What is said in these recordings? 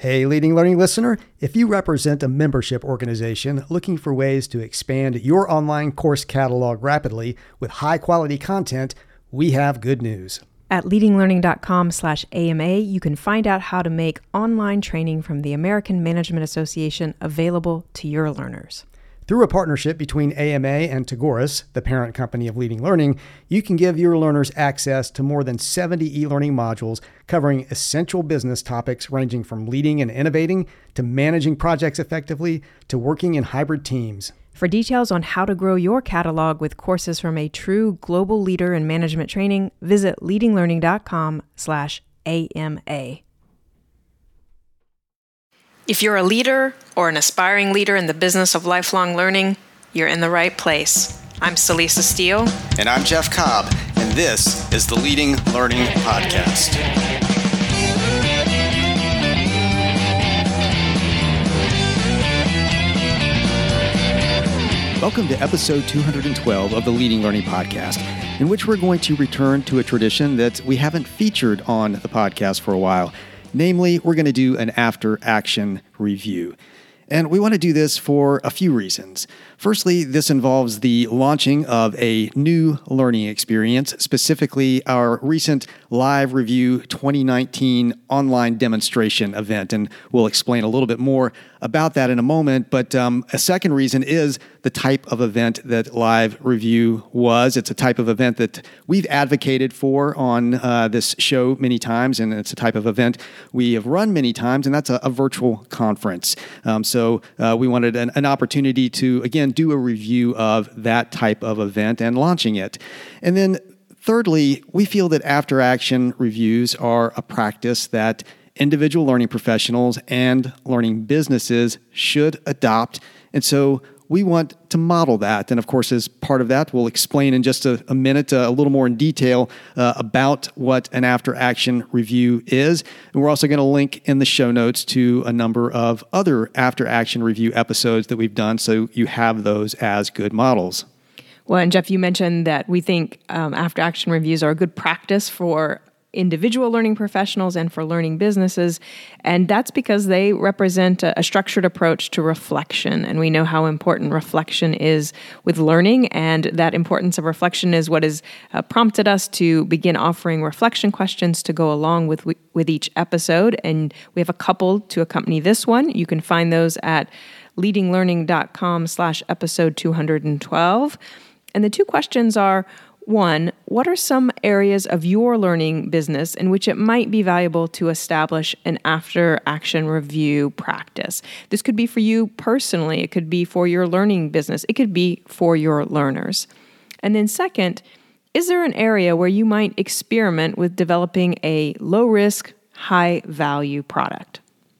Hey, Leading Learning listener, if you represent a membership organization looking for ways to expand your online course catalog rapidly with high-quality content, we have good news. At leadinglearning.com/AMA, you can find out how to make online training from the American Management Association available to your learners. Through a partnership between AMA and Tagoras, the parent company of Leading Learning, you can give your learners access to more than 70 e-learning modules covering essential business topics ranging from leading and innovating to managing projects effectively to working in hybrid teams. For details on how to grow your catalog with courses from a true global leader in management training, visit leadinglearning.com/AMA. If you're a leader or an aspiring leader in the business of lifelong learning, you're in the right place. I'm Celisa Steele. And I'm Jeff Cobb, and this is the Leading Learning Podcast. Welcome to episode 212 of the Leading Learning Podcast, in which we're going to return to a tradition that we haven't featured on the podcast for a while. Namely, we're going to do an after-action review. And we want to do this for a few reasons. Firstly, this involves the launching of a new learning experience, specifically our recent Live Review 2019 online demonstration event. And we'll explain a little bit more about that in a moment. But a second reason is the type of event that Live Review was. It's a type of event that we've advocated for on this show many times, and it's a type of event we have run many times, and that's a virtual conference. So we wanted an opportunity to, again, do a review of that type of event and launching it. And then thirdly, we feel that after-action reviews are a practice that individual learning professionals and learning businesses should adopt. And so we want to model that. And of course, as part of that, we'll explain in just a minute a little more in detail about what an after-action review is. And we're also going to link in the show notes to a number of other after-action review episodes that we've done, so you have those as good models. Well, and Jeff, you mentioned that we think after-action reviews are a good practice for individual learning professionals and for learning businesses. And that's because they represent a structured approach to reflection. And we know how important reflection is with learning. And that importance of reflection is what has prompted us to begin offering reflection questions to go along with each episode. And we have a couple to accompany this one. You can find those at leadinglearning.com/episode 212. And the two questions are, one, what are some areas of your learning business in which it might be valuable to establish an after-action review practice? This could be for you personally. It could be for your learning business. It could be for your learners. And then second, is there an area where you might experiment with developing a low-risk, high-value product?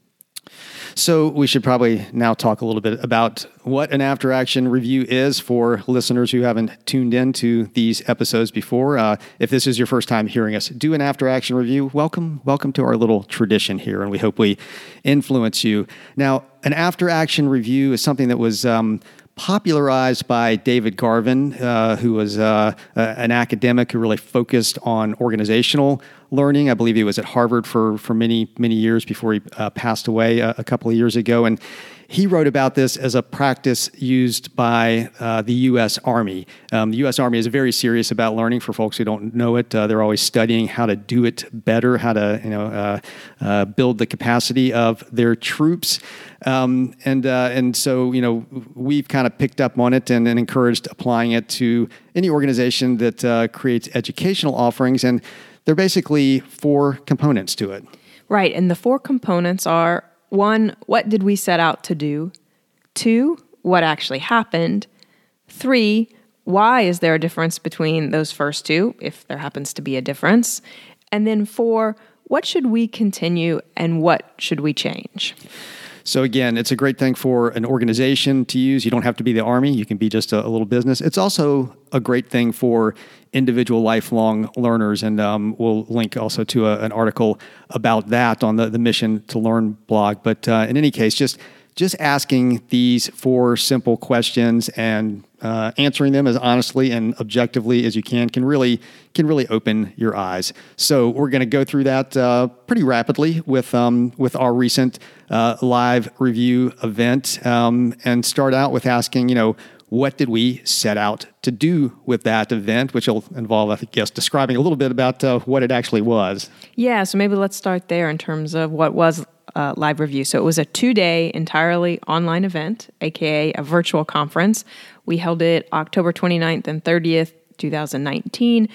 So we should probably now talk a little bit about what an after-action review is for listeners who haven't tuned into these episodes before. If this is your first time hearing us do an after-action review, welcome to our little tradition here, and we hope we influence you. Now, an after-action review is something that was popularized by David Garvin, who was an academic who really focused on organizational learning. I believe he was at Harvard for many years before he passed away a couple of years ago. And he wrote about this as a practice used by the U.S. Army. The U.S. Army is very serious about learning. For folks who don't know it, they're always studying how to do it better, how to build the capacity of their troops. And so we've kind of picked up on it and encouraged applying it to any organization that creates educational offerings. And there are basically four components to it. Right. And the four components are: one, what did we set out to do? Two, what actually happened? Three, why is there a difference between those first two, if there happens to be a difference? And then four, what should we continue and what should we change? So again, it's a great thing for an organization to use. You don't have to be the Army. You can be just a little business. It's also a great thing for individual lifelong learners. And we'll link also to an article about that on the Mission to Learn blog. But in any case, just just asking these 4 simple questions and answering them as honestly and objectively as you can really open your eyes. So we're going to go through that pretty rapidly with our recent live review event, and start out with asking, what did we set out to do with that event, which will involve, I guess, describing a little bit about what it actually was. Yeah, so maybe let's start there in terms of what was live review. So it was a 2-day entirely online event, aka a virtual conference. We held it October 29th and 30th, 2019,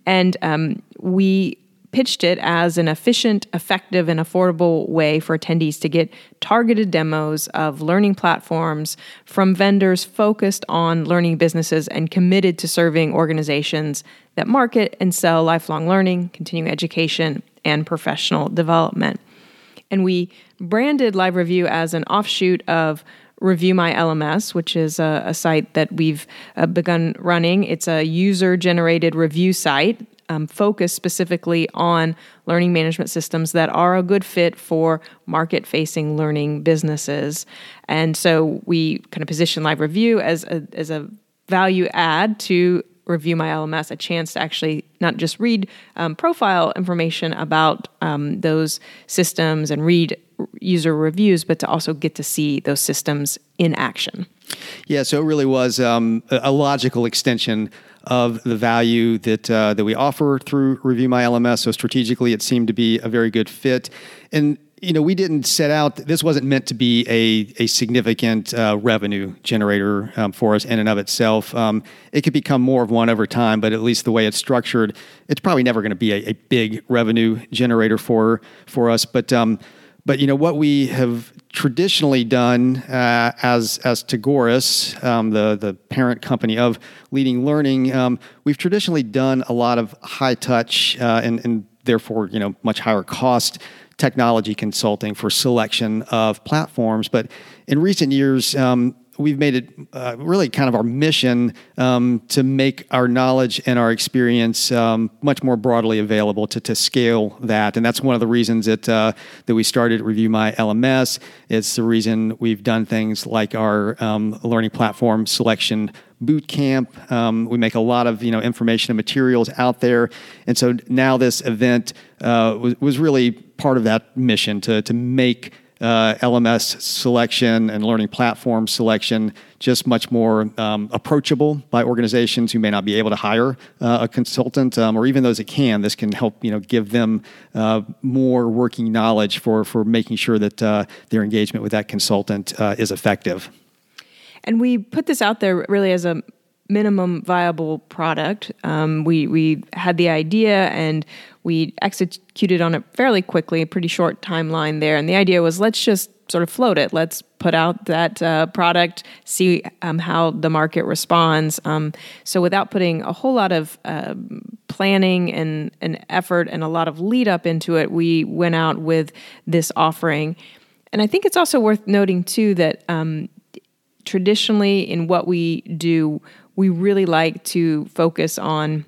and we pitched it as an efficient, effective, and affordable way for attendees to get targeted demos of learning platforms from vendors focused on learning businesses and committed to serving organizations that market and sell lifelong learning, continuing education, and professional development. And we branded Live Review as an offshoot of Review My LMS, which is a site that we've begun running. It's a user-generated review site focused specifically on learning management systems that are a good fit for market-facing learning businesses. And so we kind of position Live Review as a value add to Review My LMS, a chance to actually not just read profile information about those systems and read user reviews, but to also get to see those systems in action. Yeah, so it really was a logical extension of the value that we offer through Review My LMS. So strategically, it seemed to be a very good fit. And we didn't set out, this wasn't meant to be a significant revenue generator for us in and of itself. It could become more of one over time, but at least the way it's structured, it's probably never going to be a big revenue generator for us. But what we have traditionally done as Tagoras, the parent company of Leading Learning, we've traditionally done a lot of high touch and therefore much higher cost technology consulting for selection of platforms. But in recent years, we've made it really kind of our mission to make our knowledge and our experience much more broadly available to scale that. And that's one of the reasons that we started Review My LMS. It's the reason we've done things like our learning platform selection boot camp. We make a lot of information and materials out there. And so now this event was really part of that mission to make LMS selection and learning platform selection just much more approachable by organizations who may not be able to hire a consultant, or even those that can. This can help give them more working knowledge for making sure that their engagement with that consultant is effective. And we put this out there really as a minimum viable product. We had the idea and we executed on it fairly quickly, a pretty short timeline there. And the idea was, let's just sort of float it. Let's put out that product, see how the market responds. So without putting a whole lot of planning and effort and a lot of lead up into it, we went out with this offering. And I think it's also worth noting too that traditionally in what we do, we really like to focus on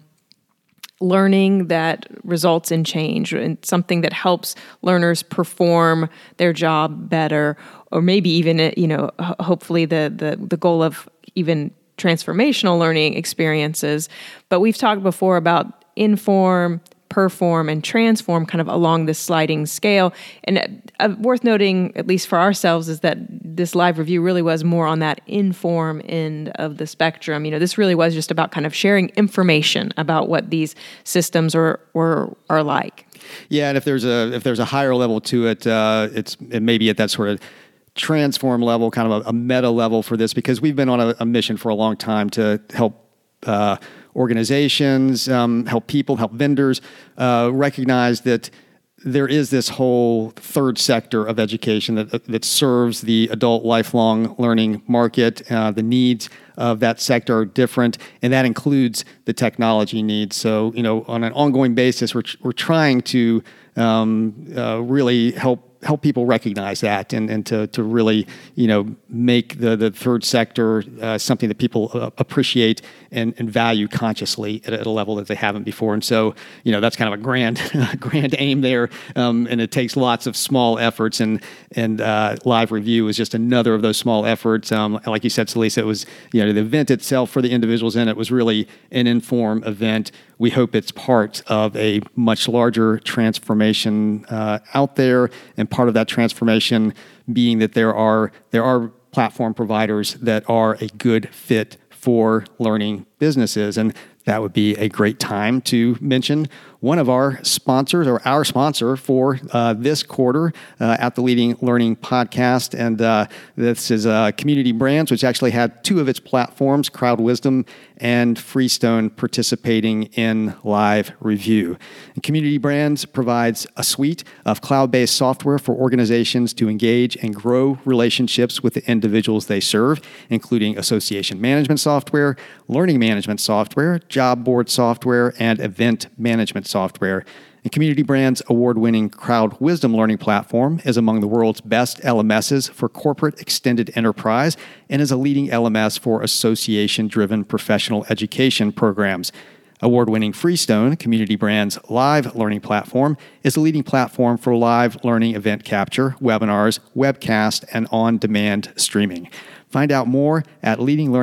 learning that results in change and something that helps learners perform their job better, or maybe even, hopefully the goal of even transformational learning experiences. But we've talked before about inform, perform, and transform kind of along this sliding scale. And worth noting, at least for ourselves, is that this live review really was more on that inform end of the spectrum. This really was just about kind of sharing information about what these systems are like. Yeah, and if there's a higher level to it, it may be at that sort of transform level, kind of a meta level for this, because we've been on a mission for a long time to help organizations, help people, help vendors recognize that there is this whole third sector of education that serves the adult lifelong learning market. The needs of that sector are different, and that includes the technology needs. So, on an ongoing basis, we're trying to really help help people recognize that and to really, make the third sector something that people appreciate and value consciously at a level that they haven't before. And so, that's kind of a grand aim there. And it takes lots of small efforts, and live review is just another of those small efforts. Like you said, Celisa, it was, the event itself for the individuals in it was really an informed event. We hope it's part of a much larger transformation out there, and part of that transformation being that there are platform providers that are a good fit for learning businesses. And that would be a great time to mention one of our sponsors, or our sponsor for this quarter at the Leading Learning Podcast. And this is Community Brands, which actually had two of its platforms, Crowd Wisdom and Freestone, participating in live review. And Community Brands provides a suite of cloud-based software for organizations to engage and grow relationships with the individuals they serve, including association management software, learning management software, job board software, and event management software. And Community Brands' award-winning Crowd Wisdom learning platform is among the world's best LMSs for corporate extended enterprise and is a leading LMS for association-driven professional education programs. Award-winning Freestone, Community Brands' live learning platform, is a leading platform for live learning event capture, webinars, webcast, and on-demand streaming. Find out more at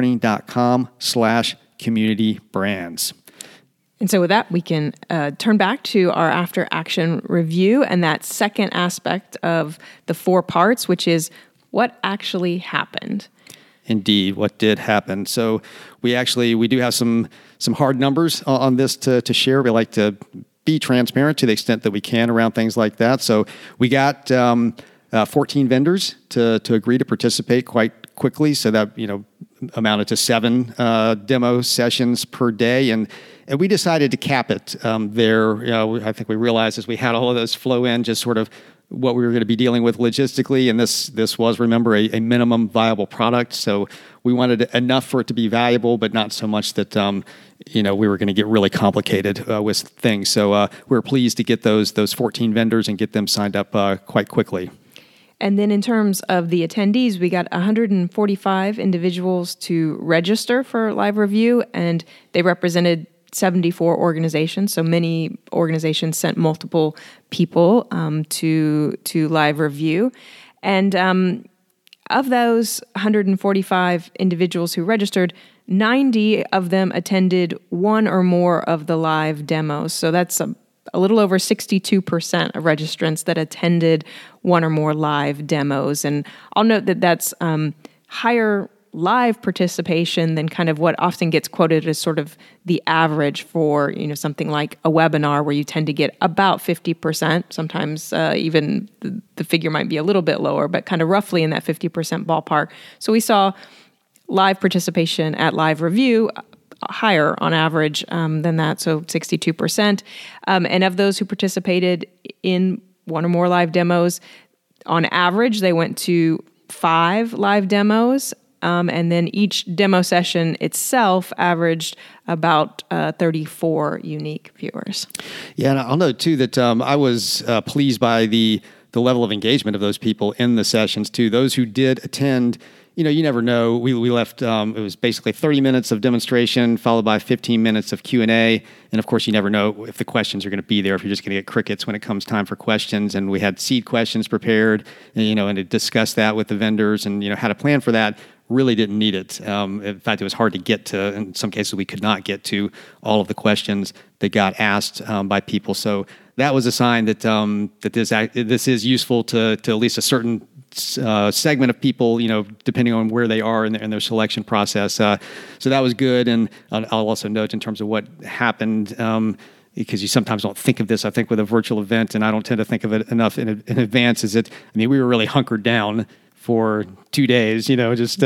leadinglearning.com/communitybrands. And so with that, we can turn back to our after-action review and that second aspect of the 4 parts, which is what actually happened. Indeed, what did happen. So we do have some hard numbers on this to share. We like to be transparent to the extent that we can around things like that. So we got 14 vendors to agree to participate quite quickly. So that, amounted to 7 demo sessions per day. And we decided to cap it there. I think we realized as we had all of those flow in, just sort of what we were going to be dealing with logistically. And this was, remember, a minimum viable product. So we wanted enough for it to be valuable, but not so much that, we were going to get really complicated with things. So we were pleased to get those 14 vendors and get them signed up quite quickly. And then in terms of the attendees, we got 145 individuals to register for live review, and they represented 74 organizations. So many organizations sent multiple people to live review. And of those 145 individuals who registered, 90 of them attended one or more of the live demos. So that's a little over 62% of registrants that attended one or more live demos. And I'll note that that's higher live participation than kind of what often gets quoted as sort of the average for, something like a webinar, where you tend to get about 50%. Sometimes even the figure might be a little bit lower, but kind of roughly in that 50% ballpark. So we saw live participation at live review higher on average than that, so 62%. And of those who participated in one or more live demos, on average, they went to 5 live demos, and then each demo session itself averaged about 34 unique viewers. Yeah, and I'll note, too, that I was pleased by the level of engagement of those people in the sessions, too. Those who did attend, you never know. We left, it was basically 30 minutes of demonstration followed by 15 minutes of Q&A. And of course, you never know if the questions are going to be there, if you're just going to get crickets when it comes time for questions. And we had seed questions prepared, and to discuss that with the vendors and, how to plan for that. Really didn't need it. In fact, it was hard to get to. In some cases, we could not get to all of the questions that got asked by people. So that was a sign that this is useful to at least a certain segment of people, depending on where they are in their selection process. So that was good. And I'll also note in terms of what happened, because you sometimes don't think of this, I think, with a virtual event, and I don't tend to think of it enough in advance, is that, we were really hunkered down for 2 days, just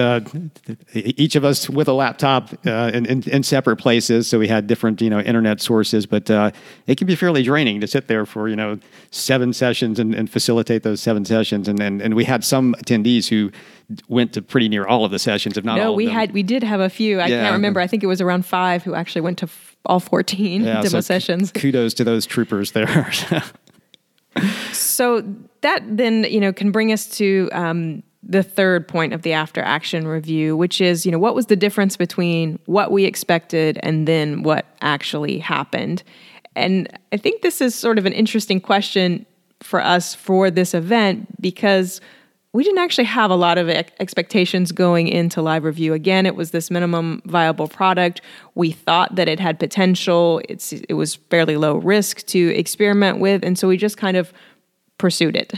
each of us with a laptop in separate places. So we had different, internet sources, but it can be fairly draining to sit there for, 7 sessions and facilitate those 7 sessions. And we had some attendees who went to pretty near all of the sessions, if not all of them. No, we did have a few. I can't remember. I think it was around 5 who actually went to all 14 demo sessions. Kudos to those troopers there. So that then, can bring us to the third point of the after action review, which is, what was the difference between what we expected and then what actually happened? And I think this is sort of an interesting question for us for this event because we didn't actually have a lot of expectations going into live review. Again, it was this minimum viable product. We thought that it had potential. It was fairly low risk to experiment with, and so we just kind of pursued it.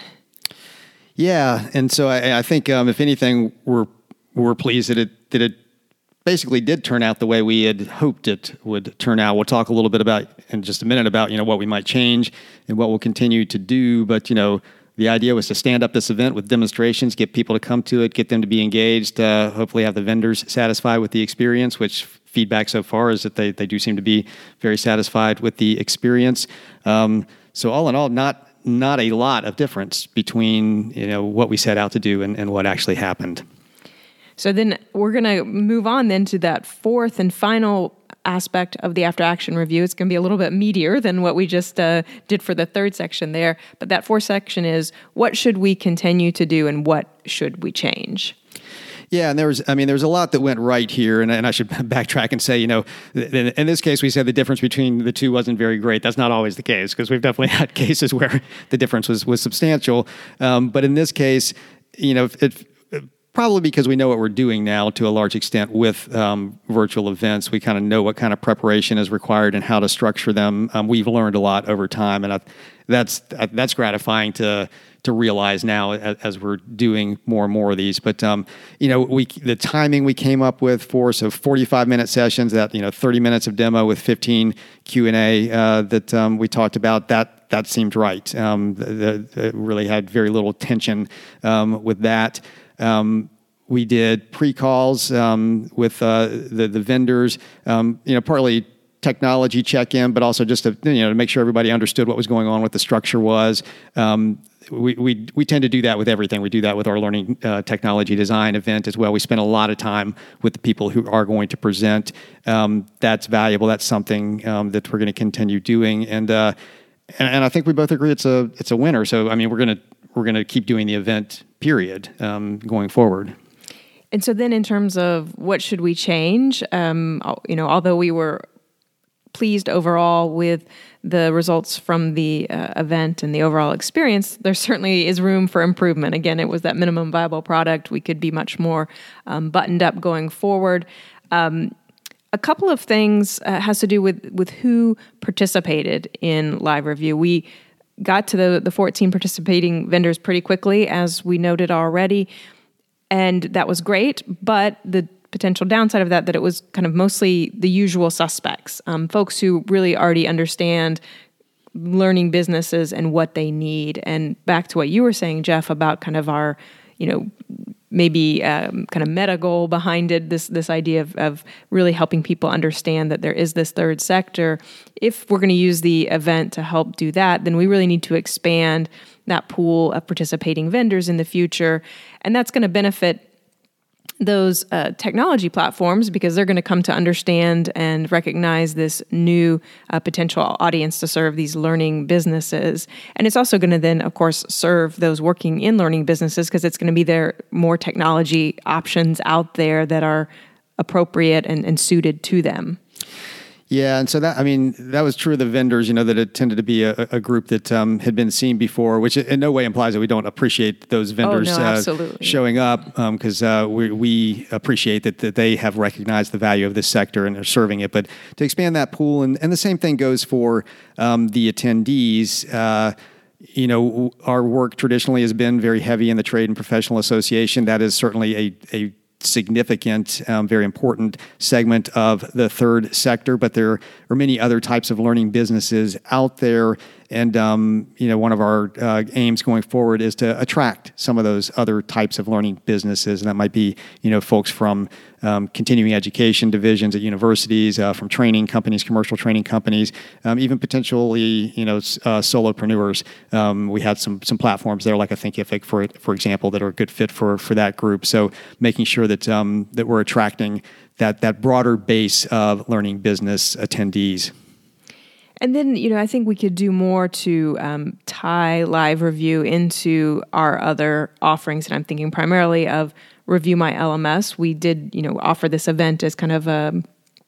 Yeah, and so I think if anything, we're pleased that it basically did turn out the way we had hoped it would turn out. We'll talk a little bit about in just a minute about what we might change and what we'll continue to do, but the idea was to stand up this event with demonstrations, get people to come to it, get them to be engaged, hopefully have the vendors satisfied with the experience, which feedback so far is that they do seem to be very satisfied with the experience. So all in all, not a lot of difference between what we set out to do and what actually happened. So then we're going to move on then to that fourth and final aspect of the after action review. It's going to be a little bit meatier than what we just did for the third section there. But that fourth section is what should we continue to do and what should we change? Yeah, and there's a lot that went right here, and I should backtrack and say, in this case, we said the difference between the two wasn't very great. That's not always the case, because we've definitely had cases where the difference was substantial. But in this case, probably because we know what we're doing now to a large extent with virtual events, we kind of know what kind of preparation is required and how to structure them. We've learned a lot over time, and that's gratifying to realize now as we're doing more and more of these. But the timing we came up with for 45-minute sessions, that 30 minutes of demo with 15 Q&A that we talked about, that seemed right. Really had very little tension with that. We did pre-calls with the vendors, partly technology check-in, but also just to make sure everybody understood what was going on, what the structure was. We tend to do that with everything. We do that with our learning technology design event as well. We spend a lot of time with the people who are going to present. That's valuable. That's something that we're going to continue doing, and I think we both agree it's a winner. So we're going to keep doing the event, period, going forward. And so then in terms of what should we change, although we were pleased overall with the results from the event and the overall experience, there certainly is room for improvement. Again, it was that minimum viable product. We could be much more buttoned up going forward. A couple of things has to do with who participated in live review. We got to the 14 participating vendors pretty quickly, as we noted already, and that was great, but the potential downside of that it was kind of mostly the usual suspects, folks who really already understand learning businesses and what they need. And back to what you were saying, Jeff, about kind of our, maybe kind of meta goal behind it, this idea of really helping people understand that there is this third sector. If we're going to use the event to help do that, then we really need to expand that pool of participating vendors in the future. And that's going to benefit those technology platforms because they're going to come to understand and recognize this new potential audience to serve these learning businesses. And it's also going to then, of course, serve those working in learning businesses because it's going to be there more technology options out there that are appropriate and suited to them. Yeah, and so that was true of the vendors, that it tended to be a group that had been seen before, which in no way implies that we don't appreciate those vendors showing up, because we appreciate that they have recognized the value of this sector and are serving it. But to expand that pool, and the same thing goes for the attendees. Our work traditionally has been very heavy in the trade and professional association. That is certainly a significant, very important segment of the third sector, but there are many other types of learning businesses out there. And, one of our aims going forward is to attract some of those other types of learning businesses. And that might be, folks from continuing education divisions at universities, from training companies, commercial training companies, even potentially, solopreneurs. We had some platforms there, like a Thinkific, for example, that are a good fit for that group. So making sure that that we're attracting that broader base of learning business attendees. And then, I think we could do more to tie live review into our other offerings. And I'm thinking primarily of Review My LMS. We did, offer this event as kind of an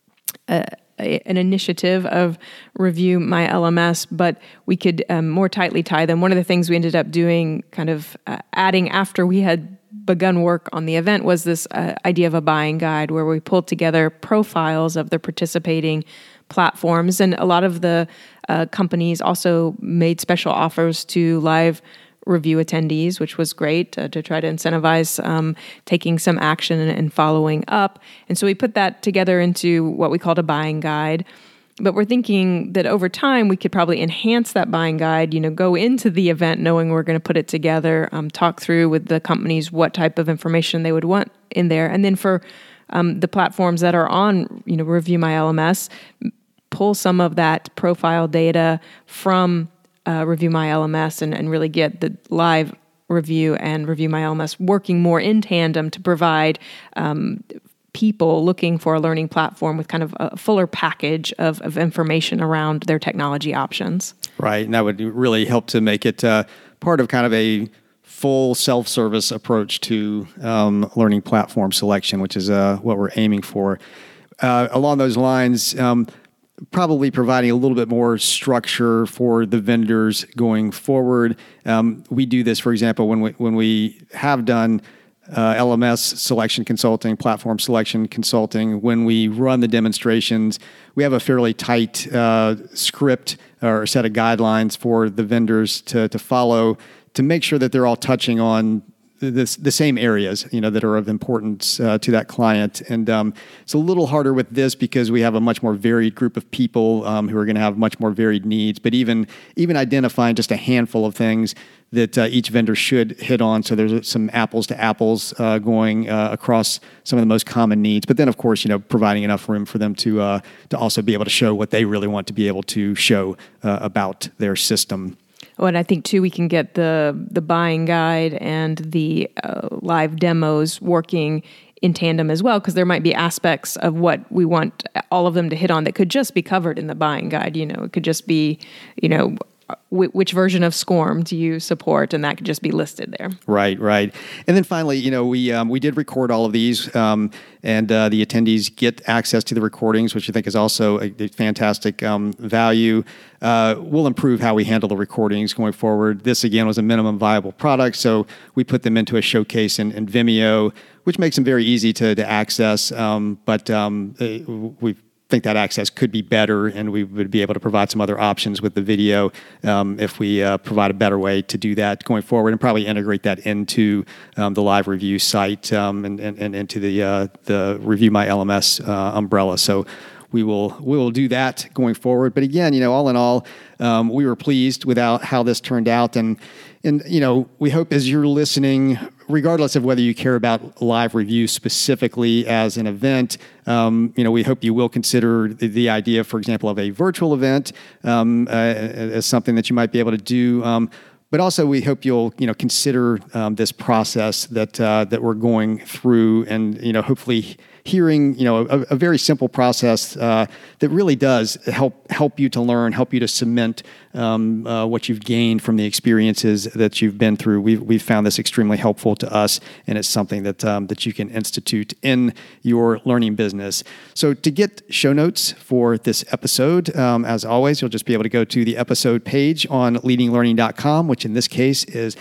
initiative of Review My LMS, but we could more tightly tie them. One of the things we ended up doing, kind of adding after we had begun work on the event, was this idea of a buying guide where we pulled together profiles of the participating platforms. And a lot of the companies also made special offers to live review attendees, which was great to try to incentivize taking some action and following up. And so we put that together into what we called a buying guide. But we're thinking that over time, we could probably enhance that buying guide, go into the event knowing we're going to put it together, talk through with the companies what type of information they would want in there. And then for the platforms that are on, Review My LMS, pull some of that profile data from Review My LMS and really get the live review and Review My LMS working more in tandem to provide people looking for a learning platform with kind of a fuller package of information around their technology options. Right, and that would really help to make it part of kind of a full self-service approach to learning platform selection, which is what we're aiming for. Along those lines, probably providing a little bit more structure for the vendors going forward. We do this, for example, when we have done LMS selection consulting, platform selection consulting. When we run the demonstrations, we have a fairly tight script or set of guidelines for the vendors to follow to make sure that they're all touching on the same areas, that are of importance to that client. And it's a little harder with this because we have a much more varied group of people who are going to have much more varied needs. But even identifying just a handful of things that each vendor should hit on, so there's some apples to apples going across some of the most common needs. But then, of course, providing enough room for them to also be able to show what they really want to be able to show about their system. Oh, and I think, too, we can get the buying guide and the live demos working in tandem as well, because there might be aspects of what we want all of them to hit on that could just be covered in the buying guide. It could just be, which version of SCORM do you support, and that could just be listed there. Right. And then finally, we did record all of these, and the attendees get access to the recordings, which I think is also a fantastic value. We'll improve how we handle the recordings going forward. This, again, was a minimum viable product, so we put them into a showcase in Vimeo, which makes them very easy to access, but we think that access could be better, and we would be able to provide some other options with the video if we provide a better way to do that going forward, and probably integrate that into the live review site and into the Review My LMS umbrella. So we will do that going forward. But again, all in all, we were pleased with how this turned out, and we hope as you're listening, regardless of whether you care about live review specifically as an event, we hope you will consider the idea, for example, of a virtual event as something that you might be able to do. But also, we hope you'll consider this process that we're going through, and hopefully hearing a very simple process that really does help you to learn, help you to cement what you've gained from the experiences that you've been through. We've found this extremely helpful to us, and it's something that you can institute in your learning business. So to get show notes for this episode, as always, you'll just be able to go to the episode page on leadinglearning.com, which in this case is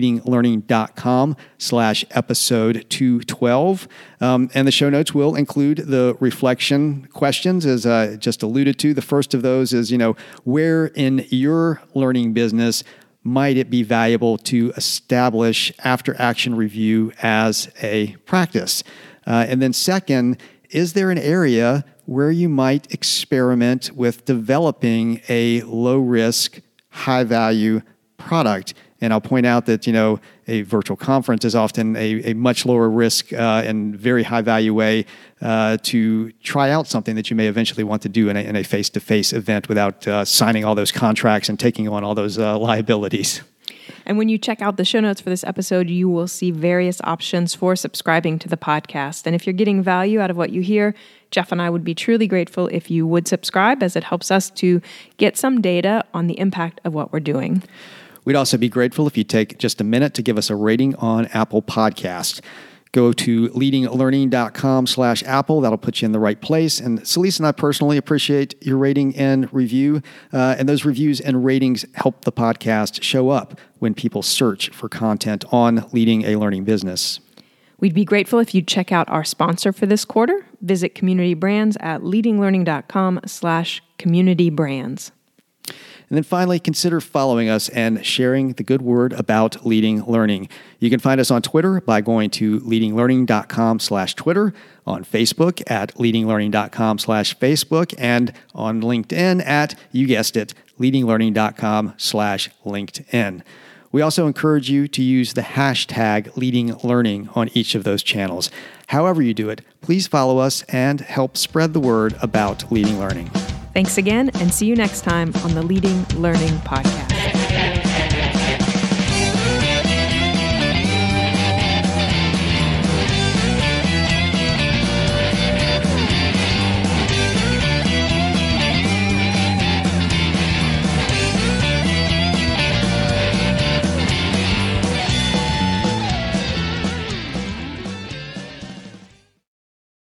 leadinglearning.com/episode 212. And the show notes will include the reflection questions, as I just alluded to. The first of those is, where in your learning business might it be valuable to establish after-action review as a practice? And then second, is there an area where you might experiment with developing a low-risk, high-value product? And I'll point out that, a virtual conference is often a much lower risk and very high value way to try out something that you may eventually want to do in a face-to-face event without signing all those contracts and taking on all those liabilities. And when you check out the show notes for this episode, you will see various options for subscribing to the podcast. And if you're getting value out of what you hear, Jeff and I would be truly grateful if you would subscribe, as it helps us to get some data on the impact of what we're doing. We'd also be grateful if you take just a minute to give us a rating on Apple Podcasts. Go to leadinglearning.com/Apple. That'll put you in the right place. And Celeste and I personally appreciate your rating and review. And those reviews and ratings help the podcast show up when people search for content on leading a learning business. We'd be grateful if you'd check out our sponsor for this quarter. Visit Community Brands at leadinglearning.com/communitybrands. And then finally, consider following us and sharing the good word about Leading Learning. You can find us on Twitter by going to leadinglearning.com/Twitter, on Facebook at leadinglearning.com/Facebook, and on LinkedIn at, you guessed it, leadinglearning.com/LinkedIn. We also encourage you to use the hashtag Leading Learning on each of those channels. However you do it, please follow us and help spread the word about Leading Learning. Thanks again, and see you next time on the Leading Learning Podcast.